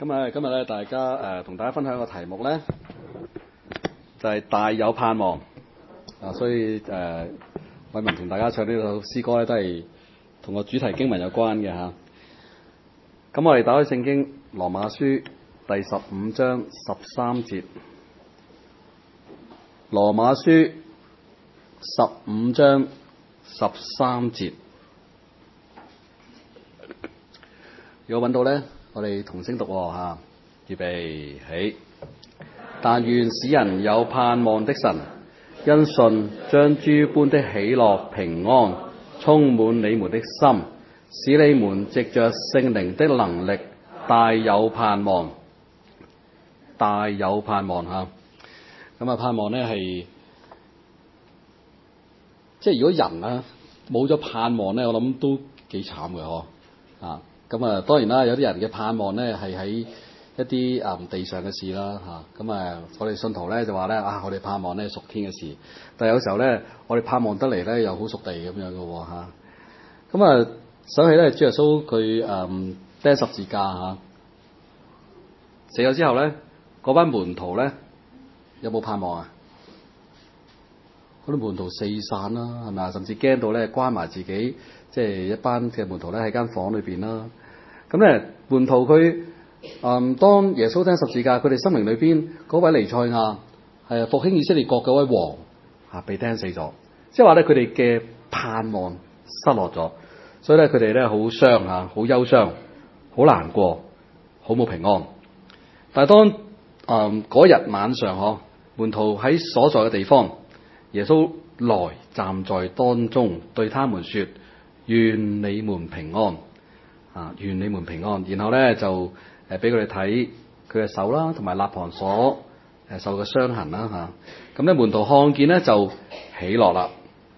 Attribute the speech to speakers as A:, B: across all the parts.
A: 今日咧，大家同大家分享個題目咧，就係大有盼望啊！所以偉文同大家唱呢首詩歌咧，都係同個主題經文有關嘅嚇。咁我哋打開聖經羅馬書第15章13節，羅馬書15章13節，如果揾到咧，我哋同聲讀嚇，預備起。但願使人有盼望的神，因信將諸般的喜樂平安充滿你們的心，使你們藉着聖靈的能力大有盼望。大有盼望嚇。咁啊，盼望咧係即係如果人啊冇咗盼望咧，我諗都幾慘嘅嗬啊！咁啊，當然啦，有啲人嘅盼望咧係喺一啲地上嘅事啦嚇。咁我哋信徒咧就話咧我哋盼望咧屬天嘅事，但係有時候咧我哋盼望得嚟咧又好屬地咁樣嘅喎嚇。咁想起咧主耶穌佢釘十字架嚇，死咗之後咧，嗰班門徒咧有冇盼望啊？嗰啲門徒四散啦，係咪啊？甚至驚到咧關埋自己，即係一班嘅門徒咧喺間房裏邊啦。咁咧門徒佢當耶穌釘十字架，佢哋心靈裏邊嗰位彌賽亞係復興以色列國嗰位王被釘死咗，即係話咧佢哋嘅盼望失落咗，所以咧佢哋咧好傷啊，好憂傷，好難過，好冇平安。但係當嗰日晚上門徒喺所在嘅地方，耶穌來站在當中，對他們說：願你們平安啊！願你們平安。然後咧就俾佢哋睇佢嘅手啦，同埋肋旁所受嘅傷痕啦嚇。咁咧門徒看見咧就喜樂啦。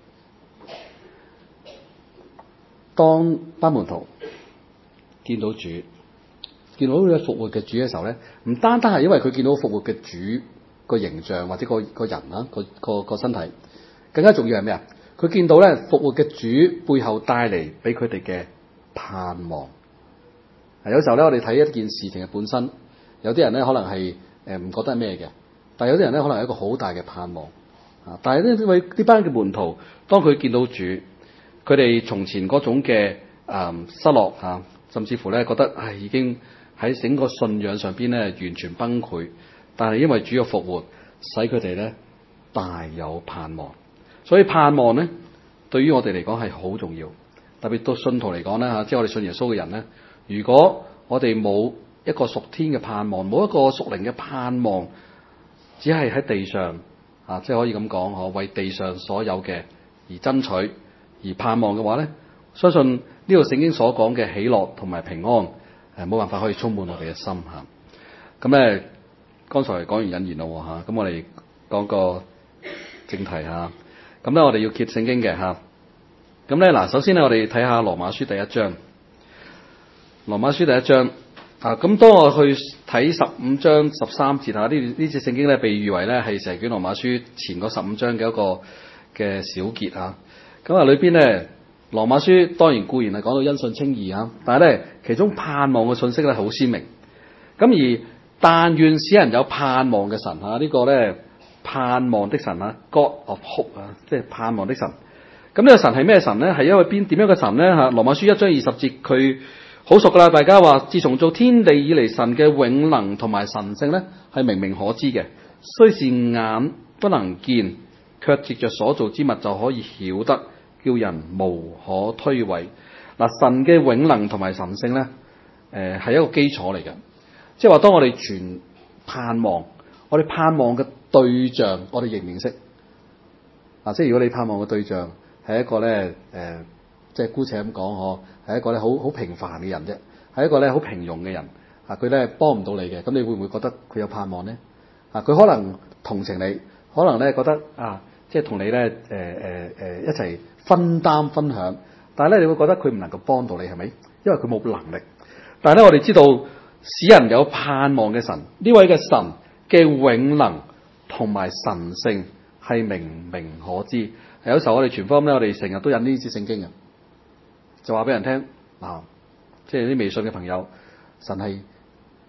A: 當班門徒見到主，見到呢個復活嘅主嘅時候咧，唔單單係因為佢見到復活嘅主個形象或者個人啊個身體，更加重要係咩啊？佢見到咧復活嘅主背後帶嚟俾佢哋嘅盼望。有時候咧，我哋睇一件事情嘅本身，有啲人咧可能係唔覺得係咩嘅，但係有啲人咧可能係一個好大嘅盼望啊！但係呢位呢班嘅門徒，當佢見到主，佢哋從前嗰種嘅失落啊，甚至乎咧覺得已經喺整個信仰上邊咧完全崩潰，但係因為主嘅復活，使佢哋咧大有盼望。所以盼望咧對於我哋嚟講係好重要，特別對信徒嚟講咧即係我哋信耶穌嘅人咧，如果我哋冇一個屬天嘅盼望，冇一個屬靈嘅盼望，只係喺地上即係可以咁講為地上所有嘅而爭取而盼望嘅話咧，相信呢度聖經所講嘅喜樂同埋平安冇辦法可以充滿我哋嘅心嚇。咁咧剛才講完引言咯嚇，咁我哋講個正題嚇。咁咧我哋要揭聖經嘅嚇。咁咧嗱，首先咧我哋睇下羅馬書第一章。羅馬書第一章咁當我去睇15章13節呢節聖經咧，被譽為咧係成卷羅馬書前嗰15章嘅一個嘅小結嚇。咁裏邊咧，羅馬書當然固然係講到因信稱義嚇，但係咧其中盼望嘅信息咧好鮮明。咁而但願使人有盼望嘅神呢個咧盼望的神God of Hope 即係盼望的神。咁呢個神係咩神咧？係因為點樣嘅神咧嚇？羅馬書1章20節佢好熟噶啦，大家話自從造天地以嚟，神嘅永能同埋神性咧係明明可知嘅，雖是眼不能見，卻藉着所造之物就可以曉得，叫人無可推諉。神嘅永能同埋神性咧係一個基礎嚟嘅，即係話當我哋全盼望，我哋盼望嘅對象，我哋認唔認識即係如果你盼望嘅對象係一個咧即係姑且咁講係一個咧好平凡嘅人啫，係一個咧好平庸嘅人佢咧幫唔到你嘅，咁你會唔會覺得佢有盼望咧？佢可能同情你，可能咧覺得即係同你咧一齊分擔分享，但係咧你會覺得佢唔能夠幫到你，係咪？因為佢冇能力。但係咧我哋知道使人有盼望嘅神，呢位嘅神嘅永能同埋神性係明明可知。有時候我哋傳福音咧，我哋成日都引呢節聖經嘅，就話俾人聽即係啲未信嘅朋友，神係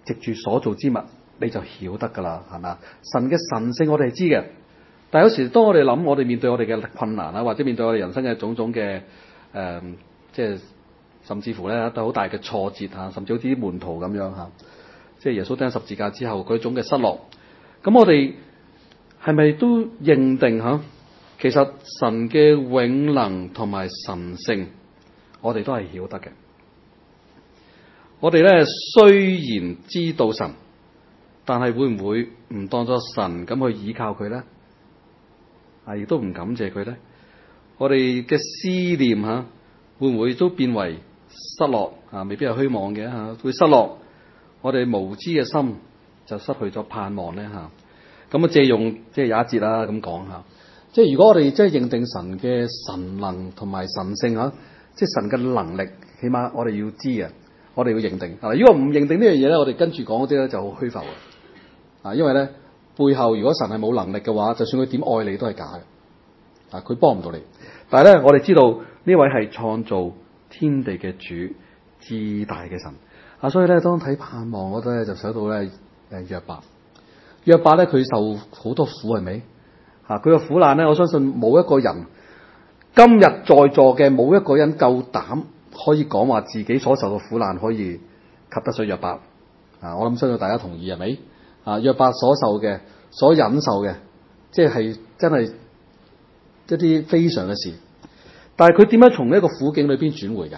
A: 藉住所造之物，你就曉得㗎啦，係咪啊？神嘅神性我哋係知嘅，但係有時當我哋諗，我哋面對我哋嘅困難啊，或者面對我哋人生嘅種種嘅即係甚至乎咧都好大嘅挫折嚇，甚至好似啲門徒咁樣嚇，即係耶穌釘十字架之後嗰種嘅失落，咁我哋係咪都認定嚇？其實神嘅永能同埋神性，我哋都係曉得嘅。我哋咧雖然知道神，但係會唔會唔當作神咁去倚靠佢咧？亦都唔感謝佢咧？我哋嘅思念嚇，會唔會都變為失落啊？未必係虛妄嘅嚇，會失落。我哋無知嘅心就失去咗盼望咧嚇。咁啊，借用即係有一節啦咁講嚇。即係如果我哋即係認定神嘅神能同埋神性嚇，即係神嘅能力，起碼我哋要知嘅，我哋要認定。如果唔認定呢樣嘢咧，我哋跟住講嗰啲咧就好虛浮嘅。因為咧背後如果神係冇能力嘅話，就算佢點愛你都係假嘅。佢幫唔到你。但係咧，我哋知道呢位係創造天地嘅主，至大嘅神。所以咧，當睇盼望嗰度咧，就想到咧約伯。約伯咧，佢受好多苦係咪？佢嘅苦難咧，我相信冇一個人今日在座嘅冇一個人夠膽可以講話自己所受嘅苦難可以及得上約伯。我諗相信大家同意係咪？約伯所受嘅、所忍受嘅，即係真係一啲非常嘅事。但係佢點樣從一個苦境裏邊轉回㗎？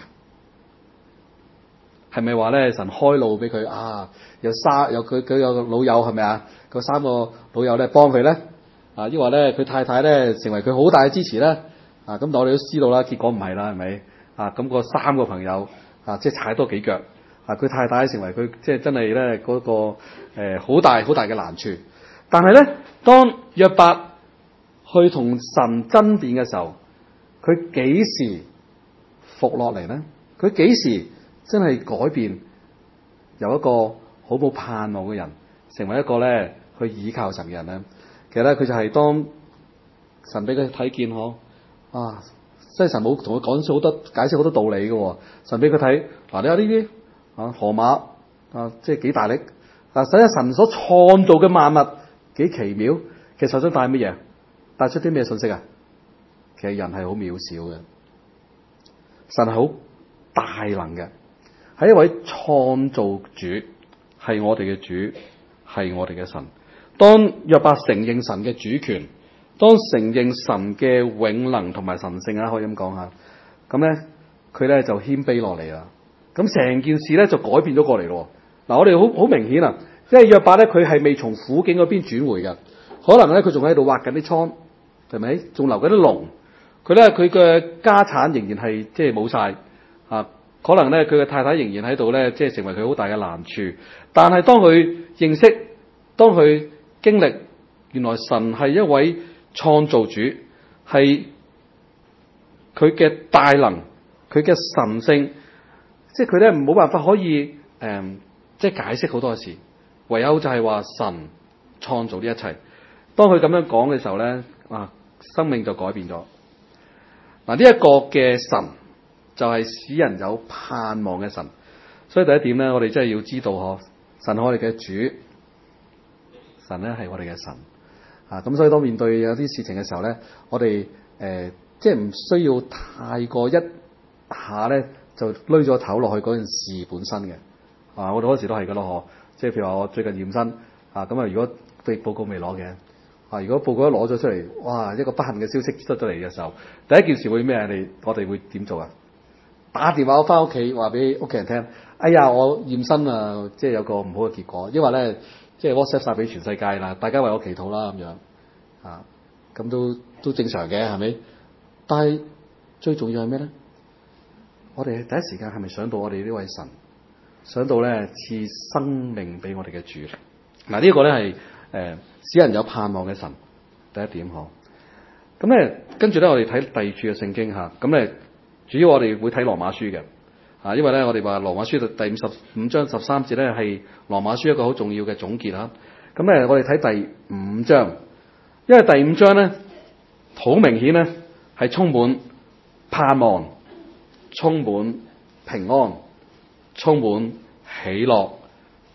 A: 係咪話咧神開路俾佢有佢有個老友係咪啊？個三個老友咧幫佢咧抑或咧佢太太咧成為佢好大嘅支持咧咁但我哋都知道啦，結果唔係啦，係咪咁個三個朋友即係踩多幾腳佢太太成為佢即係真係咧嗰個好大好大嘅難處。但係咧，當約伯去同神爭辯嘅時候，佢幾時服落嚟咧？佢幾時真係改變，由一個好冇盼望嘅人，成為一個咧去倚靠神嘅人咧？其實咧，佢就係當神俾佢睇見即係神冇同佢講好多解釋好多道理嘅。神俾佢睇你有呢啲河馬即係幾大力使神所創造嘅萬物幾奇妙。其實想帶乜嘢？帶出啲咩信息啊？其實人係好渺小嘅，神係好大能嘅，係一位創造主，係我哋嘅主，係我哋嘅神。當約伯承認神嘅主權，當承認神嘅永能同埋神性可以咁講下，咁咧佢咧就謙卑落嚟啦。咁成件事咧就改變咗過嚟咯。我哋好明顯啊，即係約伯咧佢係未從苦境嗰邊轉回嘅，可能咧佢仲喺度挖緊啲倉，係咪？仲留緊啲籠。佢嘅家產仍然係即係冇晒可能咧佢嘅太太仍然喺度咧，即係成為佢好大嘅難處。但係當佢認識，當佢經歷，原來神係一位創造主，係佢嘅大能，佢嘅神性，即係佢咧冇辦法可以即係解釋好多嘅事，唯有就係話神創造呢一切。當佢咁樣講嘅時候咧，生命就改變咗。呢一個嘅神就係使人有盼望嘅神。所以第一點咧，我哋真係要知道神係我哋嘅主，神咧係我哋嘅神咁所以當面對有啲事情嘅時候咧，我哋即係唔需要太過一下咧就攏咗頭落去嗰件事本身嘅我哋好多時都係噶咯即係譬如話我最近驗身咁如果報告未攞嘅如果報告一攞咗出嚟，哇！一個不幸嘅消息出咗嚟嘅時候，第一件事會咩？我哋會點做啊？打電話翻屋企話俾屋企人聽，哎呀，我驗身即係有個唔好嘅結果，因為咧即係 WhatsApp 晒俾全世界啦，大家為我祈禱啦咁樣咁都正常嘅係咪？但係最重要係咩咧？我哋第一時間係咪想到我哋呢位神，想到咧賜生命俾我哋嘅主？呢一個咧係使人有盼望嘅神，第一點咁咧，跟住咧我哋睇第二處嘅聖經咁咧主要我哋會睇羅馬書嘅因為咧我哋話羅馬書第55章13節咧係羅馬書一個好重要嘅總結咁咧我哋睇第5章，因為第5章咧好明顯咧係充滿盼望、充滿平安、充滿喜樂、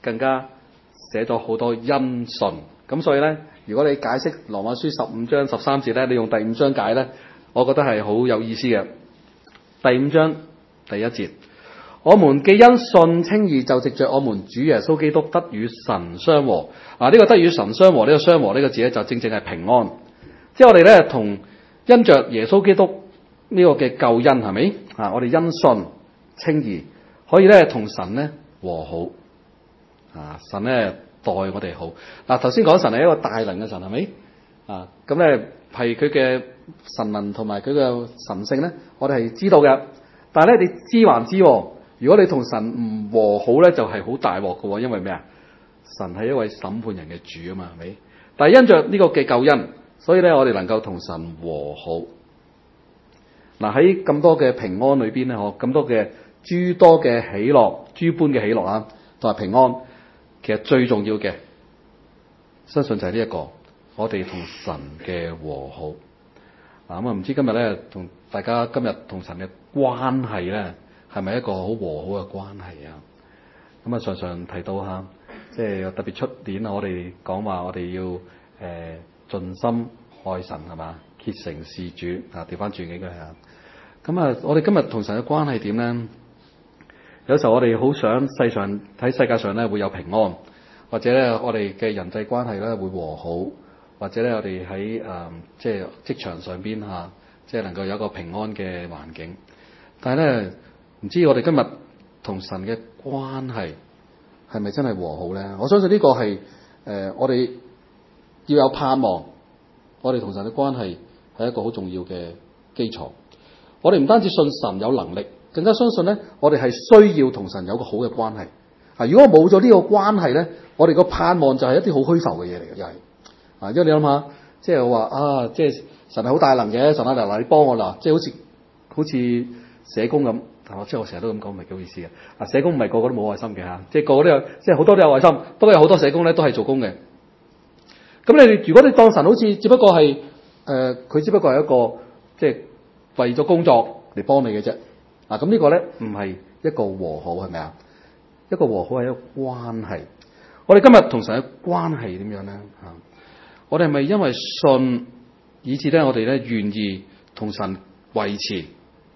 A: 更加寫咗好多因信。咁所以咧，如果你解釋羅馬書15章13節咧，你用第5章解咧，我覺得係好有意思嘅。第5章第1節，我們既因信稱義，就藉着我們主耶穌基督得與神相和。呢個得與神相和，呢個相和呢個字咧，就正正係平安。即係我哋咧同因着耶穌基督呢個嘅救恩，係咪？我哋因信稱義，可以咧同神咧和好。神咧待我哋好。頭先講神係一個大能嘅神，係咪？咁咧係佢嘅神能同埋佢嘅神性咧，我哋係知道嘅。但係咧，你知還知，如果你同神唔和好咧，就係好大鑊㗎喎。因為咩啊？神係一位審判人嘅主啊嘛，係咪？但係因着呢個嘅救恩，所以咧我哋能夠同神和好。喺咁多嘅平安裏邊咧，咁多嘅諸多嘅喜樂，諸般嘅喜樂同埋平安，其實最重要嘅，相信就係呢一個，我哋同神嘅和好。唔知今日咧同大家今日同神嘅關係咧，係咪一個好和好嘅關係啊？常常提到下，即係特別出年我哋講話我哋要盡心愛神，係嘛，竭誠事主調翻轉嘅佢係。我哋今日同神嘅關係點咧？有時候我哋好想喺世界上咧會有平安，或者咧我哋嘅人際關係咧會和好，或者咧我哋喺即係職場上邊即係能夠有一個平安嘅環境。但係咧唔知我哋今日同神嘅關係係咪真係和好咧？我相信呢個係我哋要有盼望，我哋同神嘅關係係一個好重要嘅基礎。我哋唔單止信神有能力，更加相信咧，我哋係需要同神有個好嘅關係。如果冇咗呢個關係咧，我哋個盼望就係一啲好虛浮嘅嘢嚟嘅，又係因為你諗下，即係我話即係神係好大能嘅，神嗱你幫我啦，即係好似社工咁。即係我成日都咁講，唔係幾好意思嘅。社工唔係個個都冇愛心嘅嚇，即係個個都有，即係好多都有愛心，都有好多社工咧都係做工嘅。咁如果你當神好似只不過係佢只不過係一個即係為咗工作嚟幫你嘅啫。咁呢個咧唔係一個和好，係咪啊？一個和好係一個關係。我哋今日同神嘅關係點樣咧？我哋係咪因為信以致咧我哋咧願意同神維持，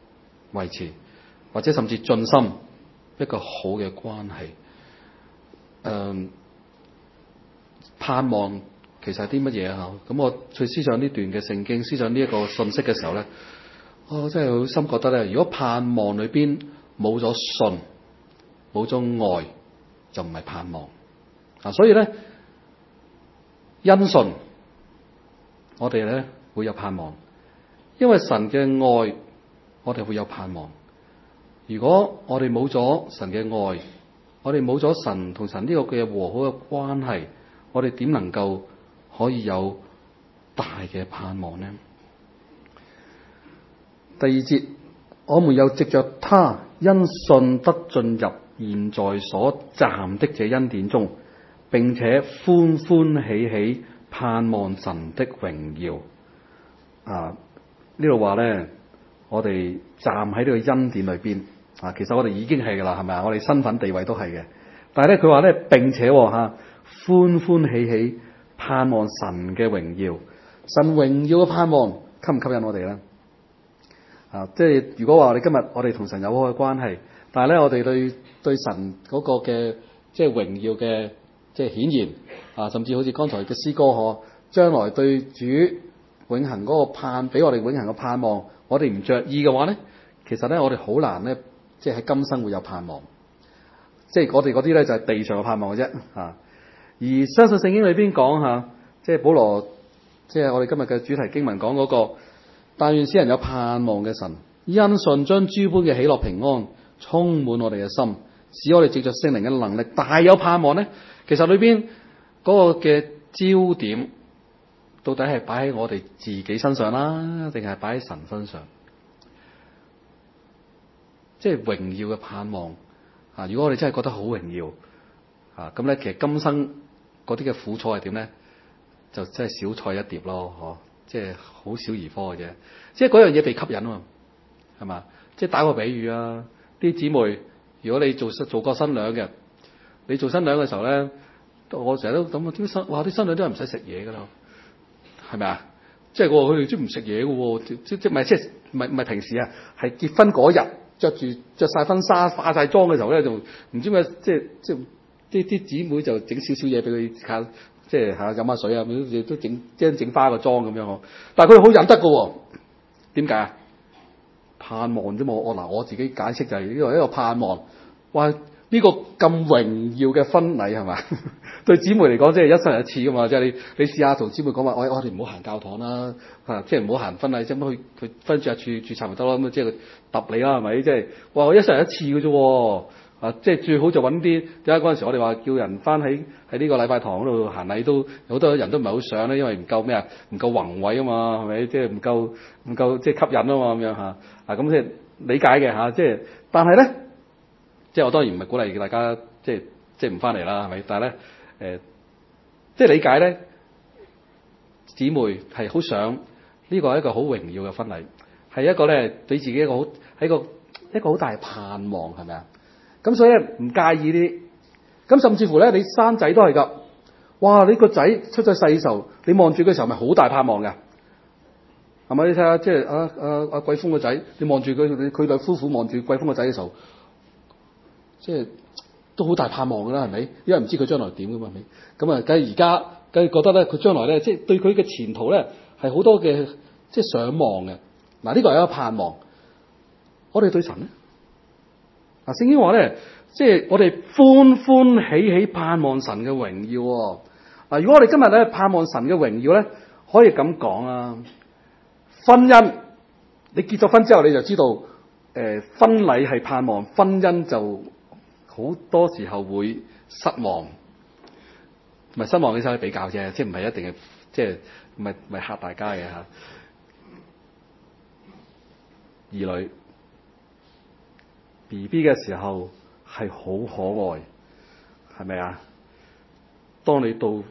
A: 或者甚至盡心一個好嘅關係？盼望其實係啲乜嘢啊？咁我去思想呢段嘅聖經，思想呢一個信息嘅時候咧，我真係好深覺得咧，如果盼望裏邊冇咗信，冇咗愛，就唔係盼望。所以咧，因信我哋咧會有盼望，因為神嘅愛，我哋會有盼望。如果我哋冇咗神嘅愛，我哋冇咗神同神呢個嘅和好嘅關係，我哋點能夠可以有大嘅盼望呢？第2節，我們又藉着他因信得進入現在所站的這恩典中，並且歡歡喜喜盼望神的榮耀。呢度話咧，我哋站喺呢個恩典裏邊。其實我哋已經係噶啦，係咪啊？我哋身份地位都係嘅。但係咧，佢話咧，並且歡歡喜喜盼望神嘅榮耀。神榮耀嘅盼望吸唔吸引我哋咧？即係如果話我哋今日我哋同神有好嘅關係，但係咧我哋對神嗰個嘅即係榮耀嘅即係顯現甚至好似剛才嘅詩歌將來對主永恆嗰個俾我哋永恆嘅盼望，我哋唔着意嘅話咧，其實咧我哋好難咧。即係喺今生會有盼望，即係我哋嗰啲咧就係地上嘅盼望嘅啫。而相信聖經裏邊講即係保羅，即係我哋今日嘅主題經文講嗰個，但願使人有盼望嘅神，因信將諸般嘅喜樂平安充滿我哋嘅心，使我哋藉着聖靈嘅能力大有盼望咧。其實裏邊嗰個嘅焦點到底係擺喺我哋自己身上啦，定係擺喺神身上？即係榮耀嘅盼望如果我哋真係覺得好榮耀咁咧，其實今生嗰啲嘅苦楚係點咧？就真係小菜一碟咯，即係好小兒科嘅啫。即係嗰樣嘢被吸引啊嘛，係嘛？即係打個比喻啲姊妹，如果你做過新娘嘅， 你做新娘嘅時候咧，我成日都諗點解啲新娘都係唔使食嘢㗎啦，係咪啊？即係佢哋都唔食嘢嘅喎，即唔係平時啊，係結婚嗰日着晒婚紗化晒妝嘅時候咧，就唔知咩啲姊妹就整少少嘢俾佢嚇，即係嚇飲下水啊，都整花個妝咁樣呵。但係佢哋好忍得嘅喎，點解啊？盼望啫嘛。我自己解釋就係呢個一個盼望。哇！呢個咁榮耀嘅婚禮係嘛？對姊妹嚟講，即係一生人一次噶嘛。即係你試下同姊妹講話，我哋唔好行教堂啦，即係唔好行婚禮，即係咁佢婚主註冊咪得咯。咁即係佢揼你啦，係咪？即係哇！我一生人一次嘅啫。即係最好就揾啲。點解嗰陣時我哋話叫人翻喺呢個禮拜堂嗰度行禮，都好多人都唔係好想咧，因為唔夠咩啊？唔夠宏偉啊嘛，係咪？即係唔夠即係吸引啊嘛，咁樣嚇。咁即係理解嘅嚇。即係但係咧。即係我當然唔係鼓勵大家即係唔翻嚟啦，係咪？但係咧即係理解咧，姊妹係好想呢個係一個好榮耀嘅婚禮，係一個咧對自己一個好大嘅盼望，係咪啊？咁所以咧唔介意啲，咁甚至乎咧你生仔都係㗎。哇！你個仔出咗世嘅時候，你望住佢嘅時候咪好大盼望㗎，係咪？你睇下即係阿貴峰個仔，你望住佢對夫婦望住貴峰個仔嘅時候。即係都好大盼望㗎啦，係咪？因為唔知佢將來點㗎嘛，係咪？咁啊，梗係而家梗係覺得咧，佢將來咧，即係對佢嘅前途咧係好多嘅即係想望嘅。嗱，呢個係一個盼望。我哋對神咧，聖經話咧，即係我哋歡歡喜喜盼望神嘅榮耀。嗱，如果我哋今日咧盼望神嘅榮耀咧，可以咁講啊，婚姻你結咗婚之後你就知道，婚禮係盼望，婚姻就好多時候會失望，唔係失望，你先可以比較啫，即係唔係一定係，即係唔係嚇大家嘅嚇。兒女 BB 嘅時候係好可愛，係咪啊？當你到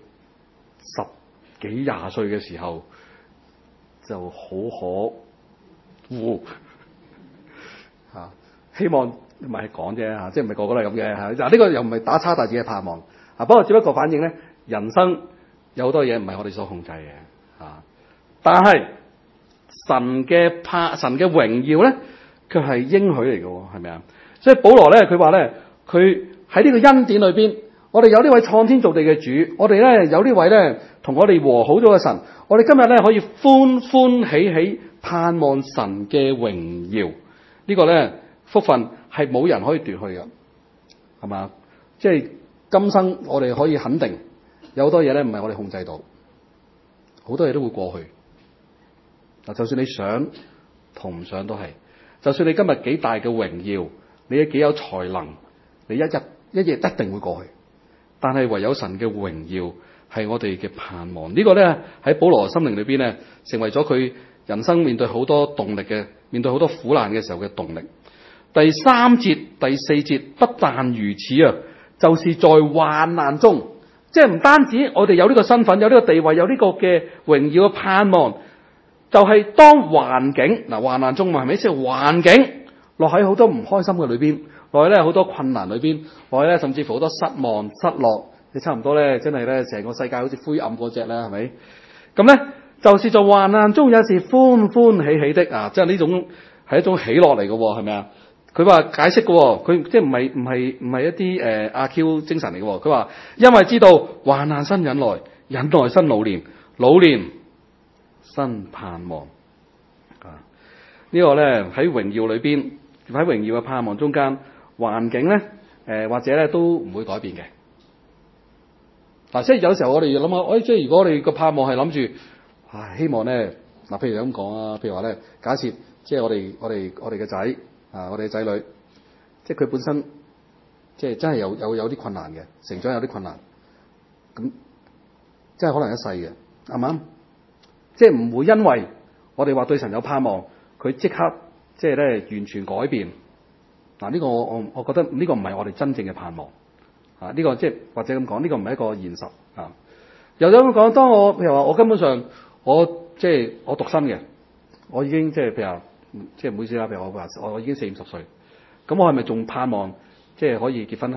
A: 10幾20歲嘅時候，就好可惡嚇。希望唔係講啫嚇，即係唔係個個都係咁嘅嚇。嗱，呢個又唔係打叉大自己嘅盼望啊。不過只不過反映咧，人生有好多嘢唔係我哋所控制嘅嚇。但係神嘅榮耀咧，佢係應許嚟嘅，係咪啊？所以保羅咧，佢話咧，佢喺呢個恩典裏邊，我哋有呢位創天造地嘅主，我哋咧有呢位咧同我哋和好咗嘅神，我哋今日咧可以歡歡喜喜盼望神嘅榮耀。呢個咧福分係冇人可以奪去嘅，係嘛？即係今生我哋可以肯定，有好多嘢咧唔係我哋控制到，好多嘢都會過去。嗱，就算你想同唔想都係，就算你今日幾大嘅榮耀，你幾有才能，你一日一定會過去。但係唯有神嘅榮耀係我哋嘅盼望。呢個咧喺保羅心靈裏邊咧，成為咗佢人生面對好多動力嘅，面對好多苦難嘅時候嘅動力。第3節、第4節不但如此啊，就是在患難中，即係唔單止我哋有呢個身份、有呢個地位、有呢個嘅榮耀嘅盼望，就係當環境嗱患難中嘛，係咪？即係環境落喺好多唔開心嘅裏邊，落去咧好多困難裏邊，落去咧甚至乎好多失望、失落，你差唔多咧，真係咧成個世界好似灰暗嗰隻啦，係咪？咁咧就是在患難中有時歡歡喜喜的啊，即係呢種係一種喜樂嚟嘅，係咪啊？佢話解釋嘅，佢即係唔係一啲阿 Q 精神嚟嘅。佢話因為知道患難生忍耐，忍耐生老練，老練生盼望啊。呢個咧喺榮耀裏邊，喺榮耀嘅盼望中間，環境咧或者咧都唔會改變嘅。嗱，即係有時候我哋要諗下，即係如果我哋個盼望係諗住，希望咧嗱，譬如咁講啊，譬如話咧，假設即係我哋嘅仔。我哋嘅仔女，即係佢本身，即係真係有啲困難嘅，成長有啲困難，咁即係可能一世嘅，係嘛？即係唔會因為我哋話對神有盼望，佢即刻即係咧完全改變。嗱，呢個我覺得呢個唔係我哋真正嘅盼望。呢個即係或者咁講，呢個唔係一個現實啊。又有咁講，當我譬如話我根本上我獨身嘅，我已經即係譬如話。即係唔好意思啦，譬如我已經40-50歲，咁我係咪仲盼望即係可以結婚咧？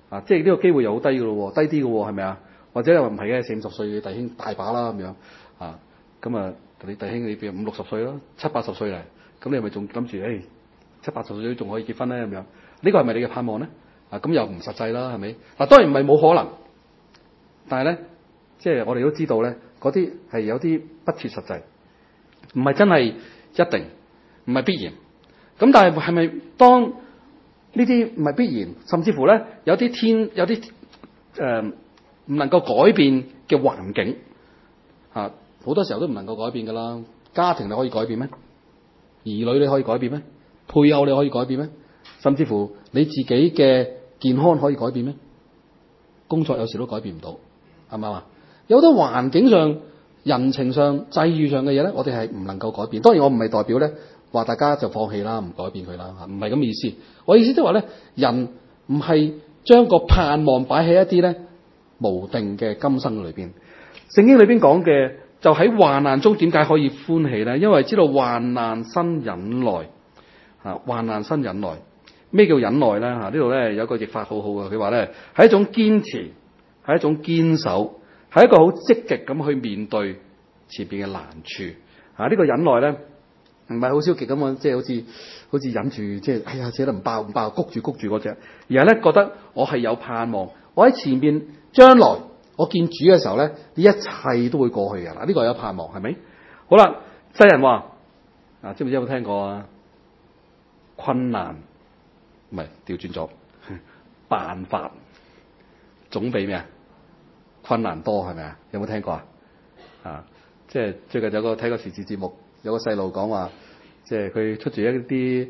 A: 即係呢個機會又好低㗎咯喎，低啲㗎喎，係咪啊？或者你話唔係嘅，40-50歲嘅弟兄大把啦咁樣咁啊，你弟兄你譬如50-60歲咯，70-80歲嚟，咁你係咪仲諗住70-80歲仲可以結婚咧咁樣？呢個係咪你嘅盼望咧？咁又唔實際啦，係咪？當然唔係冇可能，但係咧，即係我哋都知道咧，嗰啲係有啲不切實際，唔係真係一定，唔係必然。咁但係係咪當呢啲唔係必然，甚至乎咧有啲唔能夠改變嘅環境好多時候都唔能夠改變㗎啦。家庭你可以改變咩？兒女你可以改變咩？配偶你可以改變咩？甚至乎你自己嘅健康可以改變咩？工作有時都改變唔到，係咪啊？有好多環境上、人情上、際遇上嘅嘢咧，我哋係唔能夠改變。當然我唔係代表咧話大家就放棄啦，唔改變佢啦，唔係咁嘅意思。我意思即係話咧，人唔係將個盼望擺喺一啲咧無定嘅今生裏邊。聖經裏邊講嘅就喺患難中點解可以歡喜咧？因為知道患難生忍耐患難生忍耐。咩叫忍耐咧？呢度咧有一個譯法好好嘅，佢話咧係一種堅持，係一種堅守，係一個好積極咁去面對前邊嘅難處。呢個忍耐咧唔係好消極咁樣，即係好似忍住，即係哎呀，寫得唔爆，谷住嗰隻，而係咧覺得我係有盼望，我喺前邊將來我見主嘅時候咧，呢一切都會過去嘅。呢個係有盼望，係咪？好啦，世人話知唔知有冇聽過啊？困難唔係調轉咗，辦法總比咩啊？困難多，係咪啊？有冇聽過即係最近有個睇過時事節目，有個細路講話，即係佢出住一啲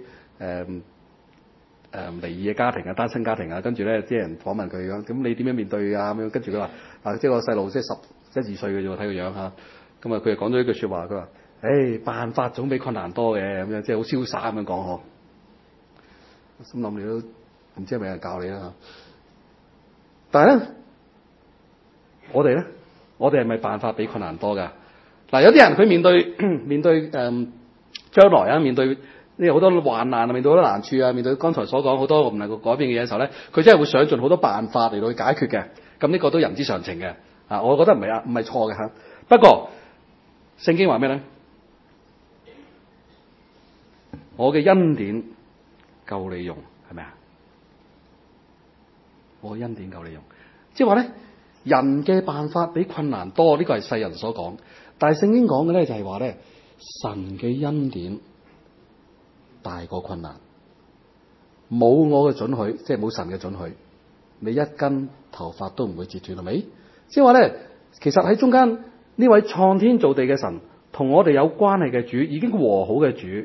A: 離異嘅家庭單親家庭跟住咧啲人訪問佢咁你點樣面對咁樣？跟住佢話即係個細路即係11-12歲嘅啫喎，睇個樣咁佢就講咗一句説話，佢話：辦法總比困難多嘅咁樣，即係好瀟灑咁樣講呵。心諗你都唔知係咪有人教你啦。但係咧，我哋係咪辦法比困難多㗎？有啲人佢面對將來面對呢好多患難面對好多難處面對剛才所講好多唔能夠改變嘅嘢嘅時候咧，佢真係會想盡好多辦法嚟到去解決嘅。咁呢個都人之常情嘅我覺得唔係錯嘅。不過聖經話咩咧？我嘅恩典夠你用，係咪啊？我嘅恩典夠你用，即係話咧，人嘅辦法比困難多，呢個係世人所講。但係聖經講嘅咧就係話咧，神嘅恩典大過困難，冇我嘅准許，即係冇神嘅准許，你一根頭髮都唔會折斷，係咪？即係話咧，其實喺中間呢位創天造地嘅神，同我哋有關係嘅主，已經和好嘅主，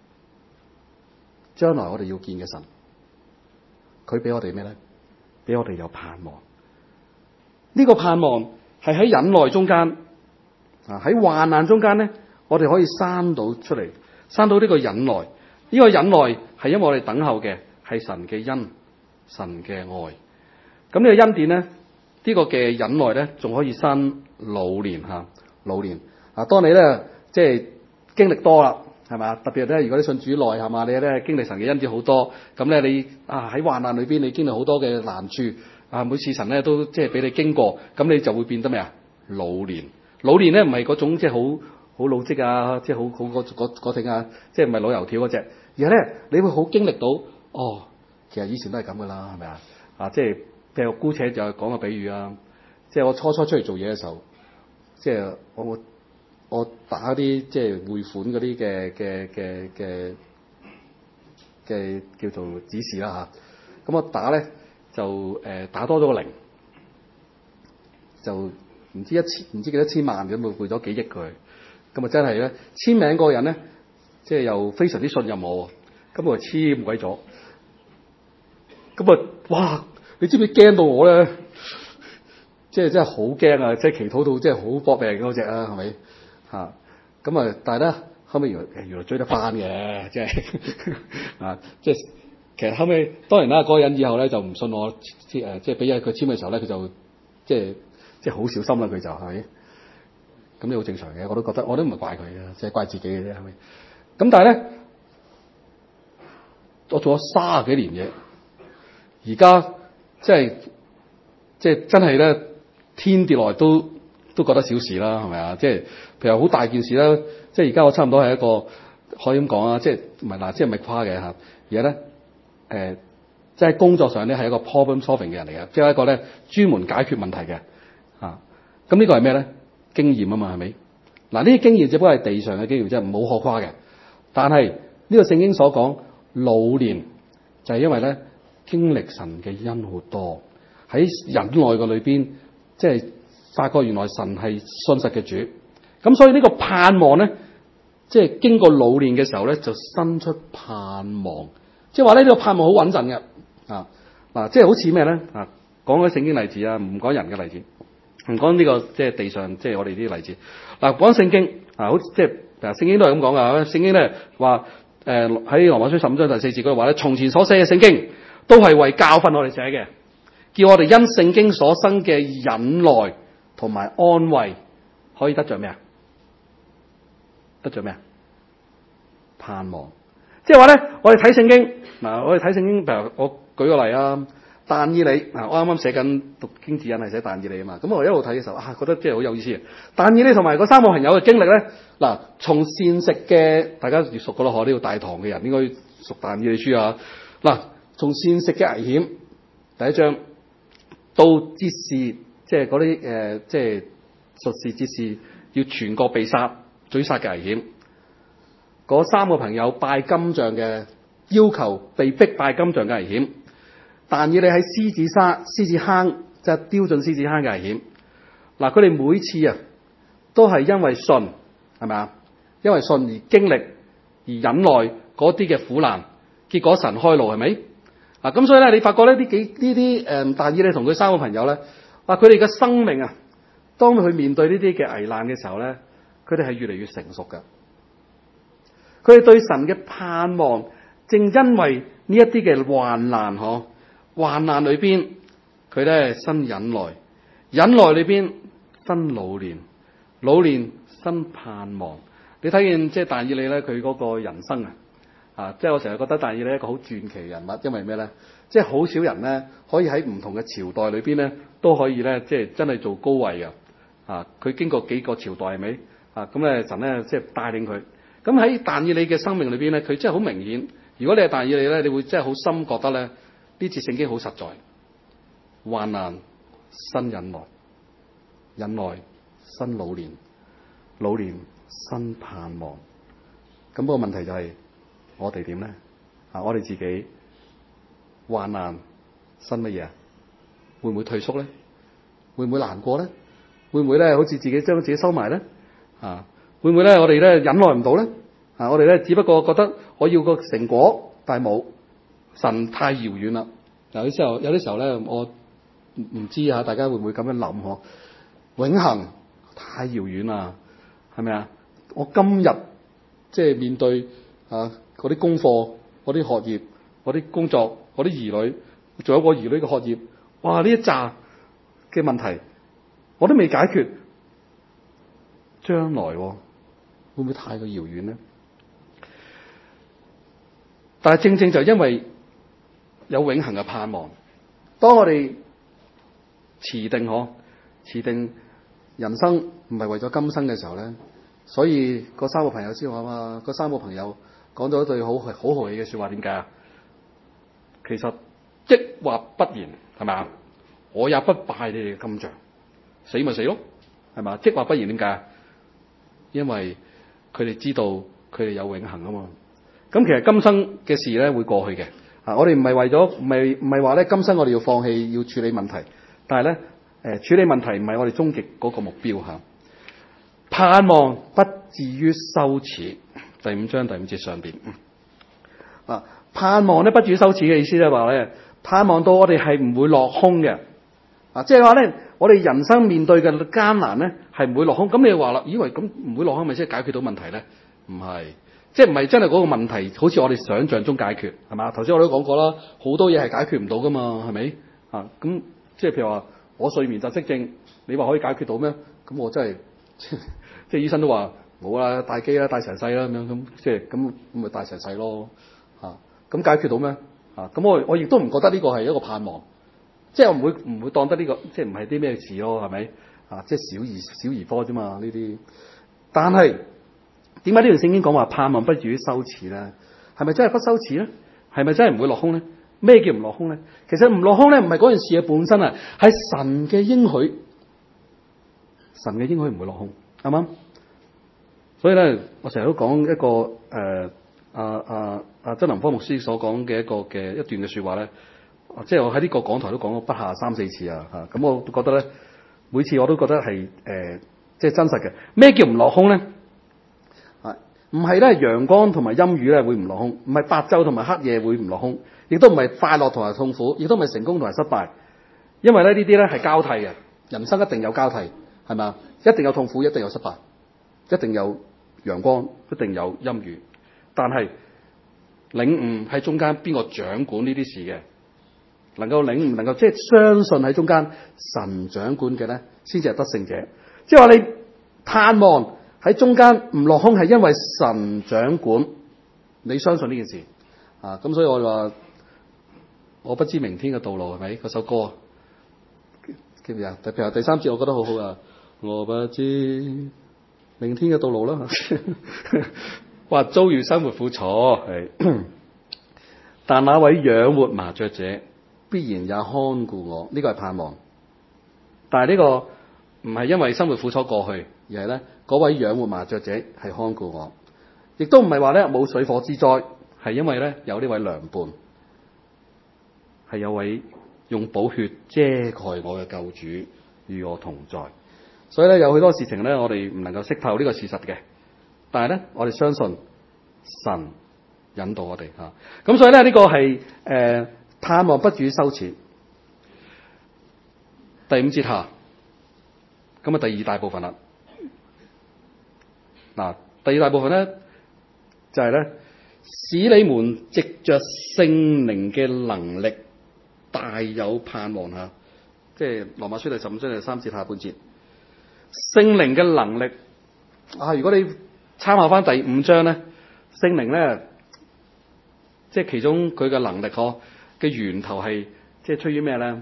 A: 將來我哋要見嘅神，佢俾我哋咩咧？俾我哋有盼望。呢個盼望係喺忍耐中間喺患難中間咧，我哋可以生到出嚟，生到呢個忍耐。呢個忍耐係因為我哋等候嘅係神嘅恩，神嘅愛。咁呢個恩典咧，呢個嘅忍耐咧，仲可以生老年老年當你咧即係經歷多啦，係嘛？特別咧，如果你信主耐，係嘛？你咧經歷神嘅恩典好多，咁咧你喺患難裏邊，你經歷好多嘅難處每次神咧都即係俾你經過，咁你就會變得咩啊？老年。老年咧唔係嗰種即係好老積即係好嗰種即係唔係老油條嗰隻，而係咧你會好經歷到其實以前都係咁噶啦，係咪即係譬如姑且就講個比喻即係我初出嚟做嘢嘅時候，即係我打啲即係匯款嗰啲嘅叫做指示啦咁我打咧就打多咗個零，就唔知幾多千萬咁，匯咗幾億佢，咁真係咧簽名嗰個人咧，即係又非常之信任我，咁我簽鬼咗，咁哇！你知唔知驚到我咧？即係真係好驚即係祈禱到即係好搏命嗰隻係咪咁但係咧後尾原來追得翻嘅，即係即係其實後尾當然啦，嗰個人以後咧就唔信我即係俾佢簽嘅時候咧，佢就即係好小心啦，佢就係咪？咁呢好正常嘅，我都覺得我都唔係怪佢嘅，即係怪自己嘅啫，係咪？咁但係咧，我做咗30幾年嘢，而家即係真係咧，天跌落嚟都覺得小事啦，係咪啊？即係譬如好大件事啦，即係而家我差唔多係一個可以咁講啊，即係唔係嗱，即係唔係誇嘅嚇，而係咧即係工作上咧係一個 problem solving 嘅人嚟嘅，即係一個咧專門解決問題嘅嚇。咁呢個係咩咧？經驗啊嘛，係咪？嗱，呢啲經驗只不過係地上嘅經驗，即係唔好可誇嘅。但係呢個聖經所講老練，就係因為咧經歷神嘅恩好多，喺忍耐嘅裏邊，即係發覺原來神係信實嘅主。咁所以呢個盼望咧，即係經過老練嘅時候咧，就生出盼望。即係話咧呢個盼望好穩陣嘅嗱，即係好似咩咧啊？講嗰啲聖經例子啊，唔講人嘅例子。唔講呢個即係地上，即係我哋啲例子。嗱，講聖經啊，好即係聖經都係咁講噶。聖經咧話喺羅馬書15章第4節嗰度話咧，從前所寫嘅聖經都係為教訓我哋寫嘅，叫我哋因聖經所生嘅忍耐同埋安慰，可以得着咩啊？得着咩啊？盼望。即係話咧，我哋睇聖經嗱，我哋睇聖經，譬如我舉個例啊。但以理嗱，我啱啱寫緊讀經指引係寫但以理啊嘛，咁我一路睇嘅時候覺得即係好有意思嘅。但以理同埋嗰三個朋友嘅經歷咧，嗱，從膳食嘅大家越熟嘅咯，呢個大堂嘅人應該熟但以理書啊。嗱，從膳食嘅危險第一章到哲士，即係嗰啲即係術士哲士要全國被殺追殺嘅危險，嗰三個朋友拜金像嘅要求被逼拜金像嘅危險。但以理喺獅子坑，即係丟進獅子坑嘅危險。嗱，佢哋每次啊，都係因為信，係咪啊？因為信而經歷而忍耐嗰啲嘅苦難，結果神開路，係咪？嗱，咁所以咧，你發覺咧呢啲但以理同佢三個朋友咧，佢哋嘅生命啊，當佢面對呢啲嘅危難嘅時候咧，佢哋係越嚟越成熟㗎。佢哋對神嘅盼望，正因為呢一啲嘅患難患難裏邊，佢咧生忍耐，忍耐裏邊生老練，老練生盼望。你睇見即係但以理咧，佢嗰個人生即係我成日覺得但以理一個好傳奇人物，因為咩咧？即係好少人咧可以喺唔同嘅朝代裏邊咧都可以咧即係真係做高位嘅佢經過幾個朝代係咪咁咧？神咧即係帶領佢。咁喺但以理嘅生命裏邊咧，佢真係好明顯。如果你係但以理咧，你會真係好深覺得咧。呢次聖經好實在，患難生忍耐，忍耐生老練，老練生盼望。咁個問題就係我哋點咧？我哋自己患難生乜嘢啊？會唔會退縮咧？會唔會難過咧？會唔會咧好似自己將自己收埋咧？會唔會咧我哋咧忍耐唔到咧？我哋咧只不過覺得我要個成果，但係冇。神太遙遠啦！有啲時候咧，我唔知大家會唔會咁樣諗嗬？永恆太遙遠啦，係咪啊？我今日即係面對嗰啲功課、嗰啲學業、嗰啲工作、嗰啲兒女，仲有個兒女嘅學業，哇！呢一紮嘅問題我都未解決，將來會唔會太過遙遠咧？但係正正就因為有永恆嘅盼望，當我哋持定人生唔係為咗今生嘅時候咧，所以嗰三個朋友先話嘛，嗰三個朋友講咗一句好豪氣嘅說話，點解啊？其實即或不然，係咪啊？我也不拜你哋嘅金像，死咪死咯，係嘛？即或不然，點解啊？因為佢哋知道佢哋有永恆啊嘛。咁其實今生嘅事咧會過去嘅。我哋唔係為咗唔係話咧今生我哋要放棄要處理問題，但係咧處理問題唔係我哋終極嗰個目標嚇。盼望不至於羞恥，第5章第5節上邊盼望咧不至於羞恥嘅意思咧話咧，盼望到我哋係唔會落空嘅即係話咧我哋人生面對嘅艱難咧係唔會落空。咁你話啦，以為咁唔會落空咪即係解決到問題咧？唔係。即係唔係真係嗰個問題，好似我哋想象中解決係嘛？頭先我都講過啦，好多嘢係解決唔到噶嘛，係咪咁即係譬如話我睡眠窒息症，你話可以解決到咩？咁我真係即係醫生都話冇啦，戴機啦，戴成世啦咁樣咁，即係咁咪戴成世咯咁解決到咩咁我亦都唔覺得呢個係一個盼望即係唔會當得呢個即係唔係啲咩事咯，係咪啊？即係小兒科啫嘛呢啲。但係點解呢段聖經講話盼望不至於羞恥咧？係咪真係不羞恥咧？係咪真係唔會落空咧？咩叫唔落空咧？其實唔落空咧，唔係嗰件事嘅本身啊，係神嘅應許。神嘅應許唔會落空，啱唔啱？所以咧，我成日都講一個曾林科牧師所講嘅一段嘅說話咧，即係我喺呢個講台都講咗不下3-4次啊嚇。咁我覺得咧，每次我都覺得係即係真實嘅。咩叫唔落空咧？唔係咧陽光同埋陰雨咧會唔落空，唔係白晝同埋黑夜會唔落空，亦都唔係快樂同埋痛苦，亦都唔係成功同埋失敗。因為咧呢啲咧係交替嘅，人生一定有交替，係咪？一定有痛苦，一定有失敗，一定有陽光，一定有陰雨。但係領悟喺中間邊個掌管呢啲事嘅，能夠領悟，能夠即係相信喺中間神掌管嘅咧，先至係得勝者。即係話你盼望喺中間唔落空，係因為神掌管，你相信呢件事啊。咁所以我話我不知明天嘅道路係咪嗰首歌記唔記啊？譬如第3節我覺得好好啊，我不知明天嘅道路啦。話遭遇生活苦楚，係但那位養活麻雀者必然也看顧我，呢個係盼望。但係呢個唔係因為生活苦楚過去，而係咧嗰位養活麻雀者係看顧我，亦都唔係話咧冇水火之災，係因為咧有呢位良伴，係有位用寶血遮蓋我嘅救主與我同在。所以咧有好多事情咧我哋唔能夠識透呢個事實嘅，但係咧我哋相信神引導我哋嚇。咁所以咧呢個係盼望不至於羞恥。第5節下，咁啊第二大部分啦。嗱，第二大部分咧就係咧使你們藉着聖靈嘅能力大有盼望嚇。即係羅馬書第15章第3節下半節，聖靈嘅能力啊！如果你參考翻第5章咧，聖靈咧即係其中佢嘅能力嘅源頭係即係出於咩咧？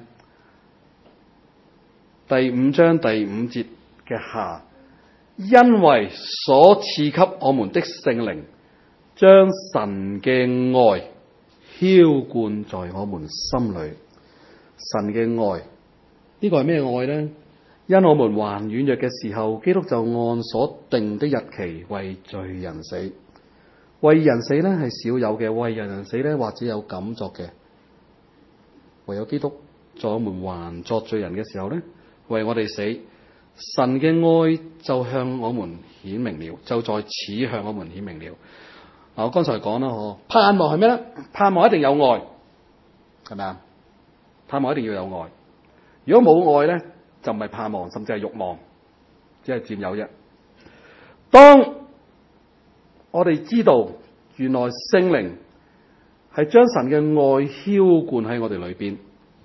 A: 第5章第5節嘅下，因為所賜給我們的聖靈，將神嘅愛澆灌在我們心裏。神嘅愛，呢個係咩愛咧？因我們還軟弱嘅時候，基督就按所定的日期為罪人死。為人死咧係少有嘅，為人死咧或者有敢作嘅。唯有基督在我們還作罪人嘅時候咧，為我哋死，神嘅愛就向我們顯明了，就在此向我們顯明了。我剛才講啦，盼望係咩咧？盼望一定有愛，係咪啊？盼望一定要有愛。如果冇愛咧，就唔係盼望，甚至係慾望，只係佔有啫。當我哋知道原來聖靈係將神嘅愛澆灌喺我哋裏邊，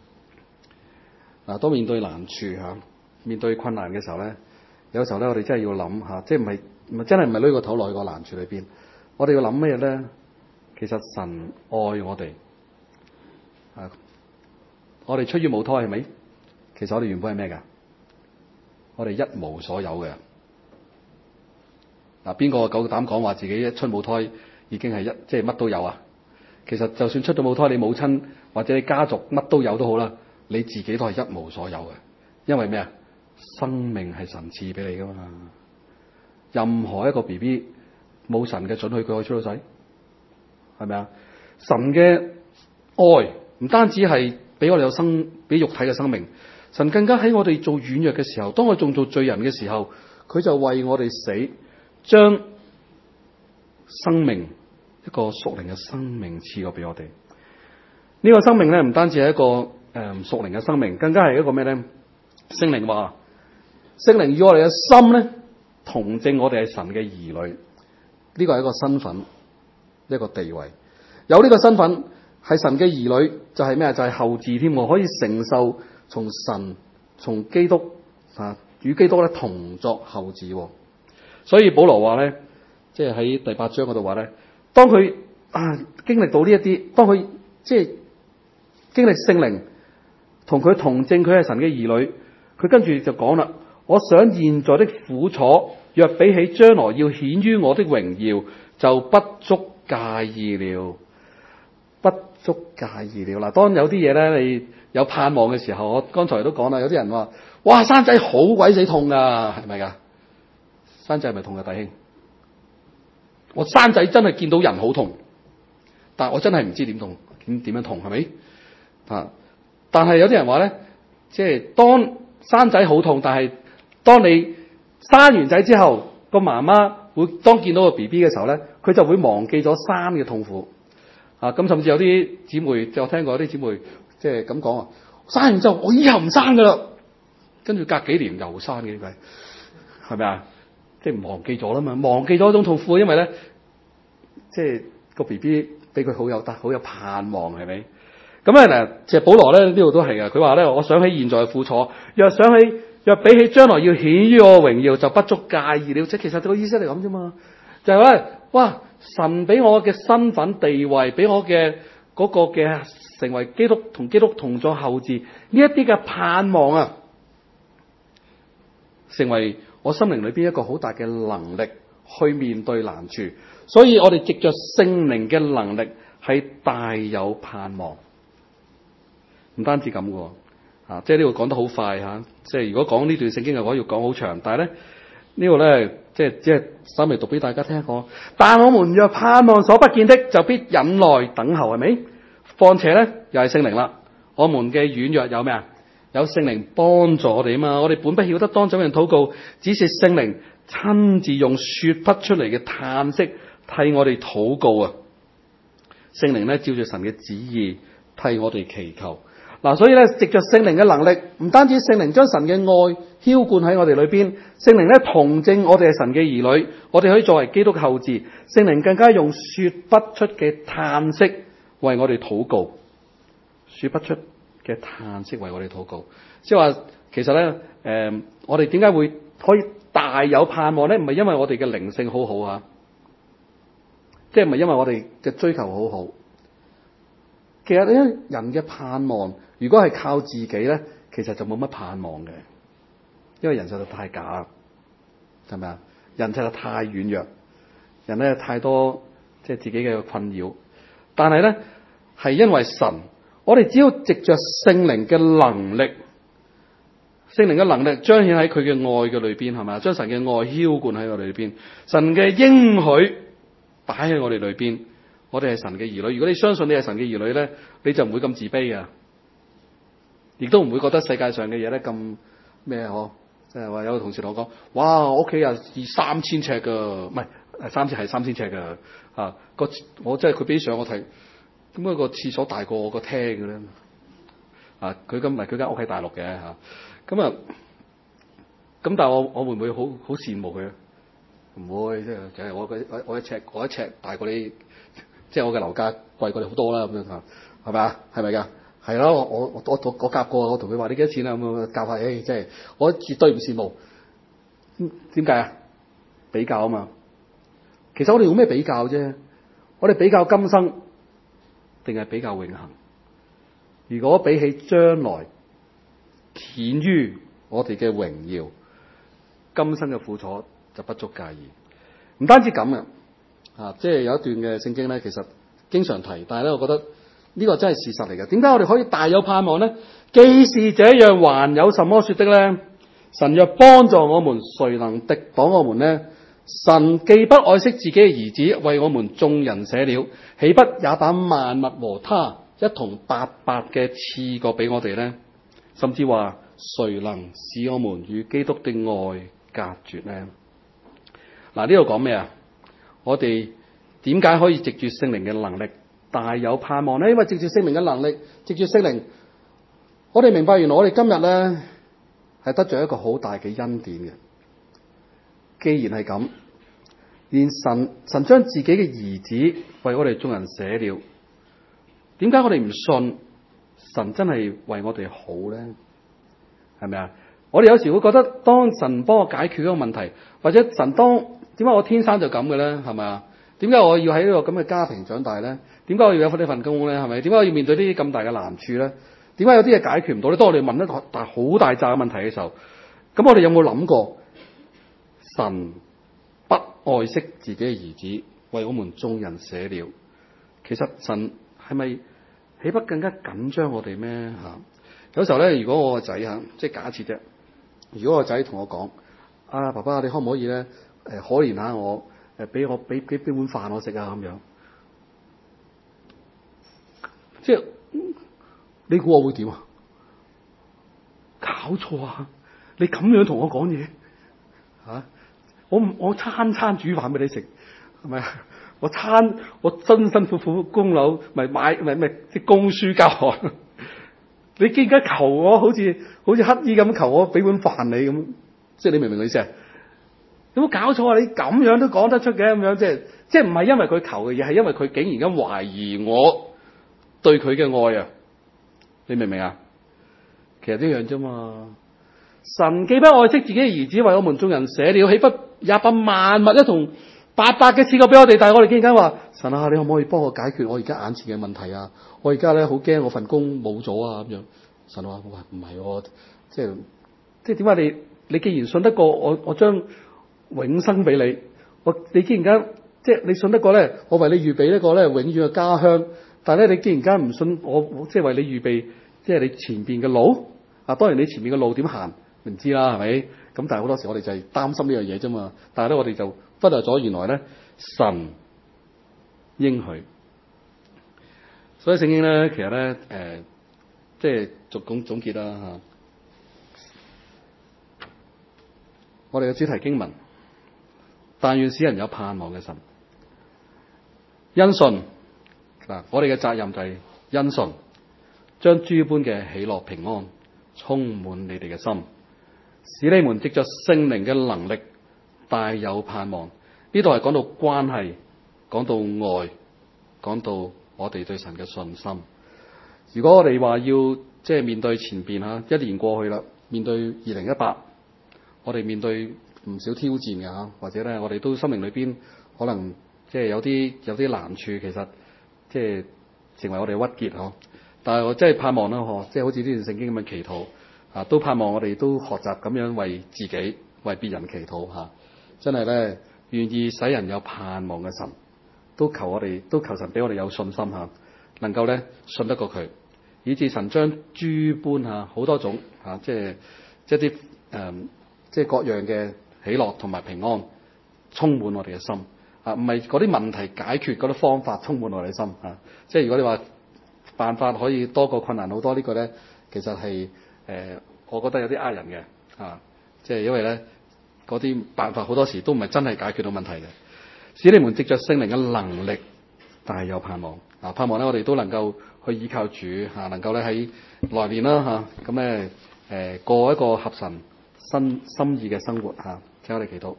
A: 當面對難處面對困難嘅時候咧，有時候咧我哋真係要諗即係唔係真係唔係攞個頭落去個難處裏邊，我哋要諗咩咧？其實神愛我哋我哋出於母胎係咪？其實我哋原本係咩噶？我哋一無所有嘅。邊個夠膽講話自己一出母胎已經係即係乜都有啊？其實就算出咗母胎，你母親或者你家族乜都有都好啦，你自己都係一無所有嘅。因為咩啊？生命係神賜俾你噶嘛。任何一個 BB 冇神嘅准許，佢可以出到世，係咪啊？神嘅愛唔單止係俾我哋俾肉體嘅生命，神更加喺我哋做軟弱嘅時候，當我仲做罪人嘅時候，佢就為我哋死，將生命一個屬靈嘅生命賜過俾我哋。呢個生命咧唔單止係一個屬靈嘅生命，更加係一個咩咧？聖靈話，聖靈與我哋嘅心咧同證我哋係神嘅兒女。呢個係一個身份，一個地位。有呢個身份係神嘅兒女，就係咩啊？就係後嗣添，可以承受從基督與基督咧同作後嗣。所以保羅話咧，即係喺第8章嗰度話咧，當佢經歷到呢一啲，當佢即係經歷聖靈
B: 同佢同證佢係神嘅兒女。佢跟住就講啦，我想現在的苦楚，若比起將來要顯於我的榮耀，就不足介意了。不足介意了。嗱，當有啲嘢咧，你有盼望嘅時候，我剛才都講啦，有啲人話：哇，生仔好鬼死痛噶，係咪噶？生仔係咪痛噶，弟兄？我生仔真係見到人好痛，但係我真係唔知點痛，點樣痛，係咪？但係有啲人話咧，即係當生仔好痛，但係當你生完仔之後，個媽媽會當見到個 BB 嘅時候咧，佢就會忘記咗生嘅痛苦。咁甚至有啲姊妹，即係我聽過有啲姊妹即係咁講啊，生完之後我以後唔生噶啦，跟住隔幾年又生嘅，點解？係咪啊？即係忘記咗啦嘛，忘記咗一種痛苦，因為咧，即係個 BB 俾佢好有盼望，係咪？咁咧嗱，其實保羅咧呢度都係嘅，佢話咧，我想起現在嘅苦楚，若比起將來要顯於我嘅榮耀，就不足介意了。即係其實個意思係咁啫嘛，就係咧，哇！神俾我嘅身份地位，俾我嘅嗰個嘅成為基督同基督同作後嗣，呢一啲嘅盼望啊，成為我心靈裏邊一個好大嘅能力去面對難處。所以我哋藉着聖靈嘅能力係大有盼望。唔單止咁嘅，即係呢度講得好快嚇。即係如果講呢段聖經嘅話，要講好長，但係咧呢度咧。即係稍微讀俾大家聽講，但我們若盼望所不見的，就必忍耐等候，係咪？況且咧，又係聖靈啦。我們嘅軟弱有咩啊？有聖靈幫助我哋啊嘛。我哋本不曉得當怎樣禱告，只是聖靈親自用說不出嚟嘅嘆息替我哋禱告啊。聖靈咧照住神嘅旨意替我哋祈求。嗱，所以咧，藉着聖靈嘅能力，唔單止聖靈將神嘅愛澆灌喺我哋裏邊，聖靈咧同證我哋係神嘅兒女，我哋可以作為基督後嗣。聖靈更加用說不出嘅嘆息為我哋禱告，說不出嘅嘆息為我哋禱告。即係話，其實咧，我哋點解會可以大有盼望咧？唔係因為我哋嘅靈性好好啊，即係唔係因為我哋嘅追求好好。其實咧，人嘅盼望，如果係靠自己咧，其實就冇乜盼望嘅，因為人實在太假，係咪啊？人實在太軟弱，人咧太多即係自己嘅困擾。但係咧，係因為神，我哋只要藉着聖靈嘅能力，聖靈嘅能力彰顯喺佢嘅愛嘅裏邊，係咪啊？將神嘅愛澆灌喺我哋裏邊，神嘅應許擺喺我哋裏邊。我哋係神嘅兒女，如果你相信你係神嘅兒女咧，你就唔會咁自卑嘅，亦都唔會覺得世界上嘅嘢咧咁咩嗬？即係話有個同事同我講：哇，我屋企啊3000尺噶，唔係3000尺噶啊！我真係佢俾相我睇，點解個廁所大過我個廳嘅咧？啊，佢間屋喺大陸嘅嚇，咁啊，咁但係我會唔會好羨慕佢啊？唔會，即係我一尺大過你。即係我嘅樓價貴過你好多啦，咁樣嚇，係咪啊？係咪㗎？係咯，我夾過，我同佢話你幾多錢啊？咁樣夾下，即係我絕對唔羨慕。點解啊？比較啊嘛。其實我哋用咩比較啫？我哋比較今生定係比較永恆？如果比起將來顯於我哋嘅榮耀，今生嘅苦楚就不足介意。唔單止咁啊！即係有一段嘅聖經咧，其實經常提，但係咧，我覺得呢個真係事實嚟嘅。點解我哋可以大有盼望咧？既是這樣，還有什麼說的咧？神若幫助我們，誰能敵擋我們呢？神既不愛惜自己嘅兒子，為我們眾人捨了，豈不也把萬物和他一同白白嘅賜過俾我哋呢？甚至話，誰能使我們與基督的愛隔絕呢？嗱，呢度講咩啊？我哋點解可以藉住聖靈嘅能力大有盼望呢？因為藉住聖靈嘅能力，藉住聖靈，我哋明白原來我哋今日咧係得咗一個好大嘅恩典嘅。既然係咁，連神將自己嘅兒子為我哋眾人捨了，點解我哋唔信神真係為我哋好咧？係咪啊？我哋有時會覺得，當神幫我解決一個問題，或者神點解我天生就咁嘅咧？係咪啊？點解我要喺呢個咁嘅家庭長大咧？點解我要有呢份工咧？係咪？點解我要面對呢啲咁大嘅難處咧？ 點解有啲嘢解決唔到咧？當我哋問一個好大扎嘅問題嘅時候，咁我哋有冇諗過神不愛惜自己嘅兒子，為我們眾人捨了？其實神係咪豈不更加緊張我哋咩？有時候咧，如果我個仔即係假設啫，如果我個仔同我講：爸爸，你可唔可以咧可憐下我，俾碗飯我食啊？咁樣，即係你估我會點啊？搞錯啊！你咁樣同我講嘢我餐餐煮飯俾你食，係咪啊？我辛辛苦苦供樓，即係供書教學。你竟然求我好似乞兒咁求我俾碗飯你咁，即係你明唔明我意思啊？有冇搞錯啊？你咁樣都講得出嘅咁樣，即係唔係因為佢求嘅嘢，係因為佢竟然咁懷疑我對佢嘅愛啊？你明唔明啊？其實呢樣啫嘛。神既不愛惜自己嘅兒子，為我們眾人捨了，豈不也把萬物一同白白嘅賜過俾我哋？但係我哋竟然話：神啊，你可唔可以幫我解決我而家眼前嘅問題啊？我而家咧好驚我份工冇咗啊咁樣。神話我話唔係，即係點解你既然信得過我將永生俾你，你既然間即係你信得過咧，我為你預備一個咧永遠嘅家鄉。但係咧你既然間唔信我，即係為你預備即係你前邊嘅路啊。當然你前面嘅路點行唔知啦，係咪？咁但係好多時我哋就係擔心呢樣嘢啫嘛。但係咧我哋就忽略咗原來咧神應許。所以聖經咧其實咧即係總結啦我哋嘅主題經文，但願使人有盼望嘅神，因信嗱，我哋嘅責任就係因信，將諸般嘅喜樂平安充滿你哋嘅心，使你們藉着聖靈嘅能力大有盼望。呢度係講到關係，講到愛，講到我哋對神嘅信心。如果我哋話要即係面對前邊一年過去啦，面對2018，我哋面對唔少挑戰嘅或者咧我哋都心靈裏邊可能即係有啲難處，其實即係成為我哋鬱結但係我真係盼望啦即係好似呢段聖經咁嘅祈禱都盼望我哋都學習咁樣為自己為別人祈禱真係咧願意使人有盼望嘅神，都求神俾我哋有信心能夠咧信得過佢，以致神將諸般好多種即係一啲即係各樣嘅喜樂同埋平安充滿我哋嘅心唔係嗰啲問題解決嗰啲方法充滿我哋嘅心即係如果你話辦法可以多過困難好多，呢個咧其實係我覺得有啲呃人嘅即係因為咧嗰啲辦法好多時都唔係真係解決到問題嘅，使你們藉着聖靈嘅能力大有盼望盼望咧我哋都能夠去依靠主能夠咧喺來年啦咁咧過一個合神心意嘅生活請我哋祈禱。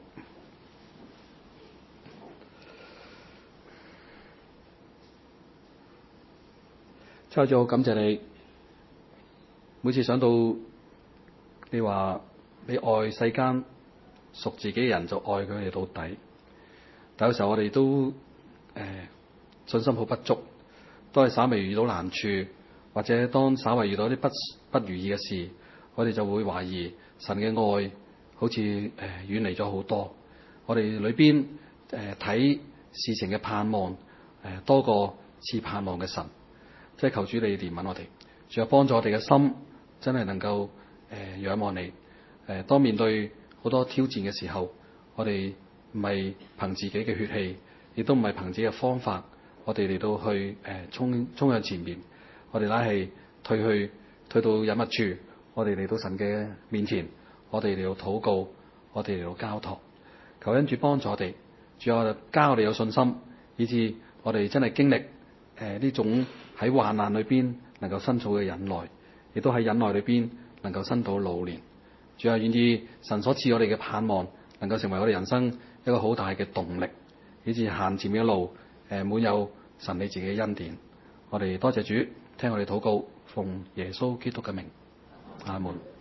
B: 主啊，感謝你，每次想到你話你愛世間屬自己嘅人就愛佢哋到底，但有時候我哋都信心好不足，當係稍微遇到難處，或者當稍微遇到啲不如意嘅事，我哋就會懷疑神嘅愛好似遠離咗好多。我哋裏邊睇事情嘅盼望多過賜盼望嘅神，即係求主你憐憫我哋，主要幫助我哋嘅心真係能夠仰望你。當面對好多挑戰嘅時候，我哋唔係憑自己嘅血氣，亦都唔係憑自己嘅方法，我哋嚟到去衝向前面，我哋乃係退到隱密處，我哋嚟到神嘅面前，我哋嚟到禱告，我哋嚟到交託，求恩主幫助我哋，主啊，加我哋有信心，以致我哋真係經歷呢種喺患難裏邊能夠伸出嘅忍耐，亦都喺忍耐裏邊能夠伸到老年。主啊，願意神所賜我哋嘅盼望能夠成為我哋人生一個好大嘅動力，以致行前面嘅路滿有神你自己嘅恩典。我哋多謝主，聽我哋禱告，奉耶穌基督嘅名，阿門。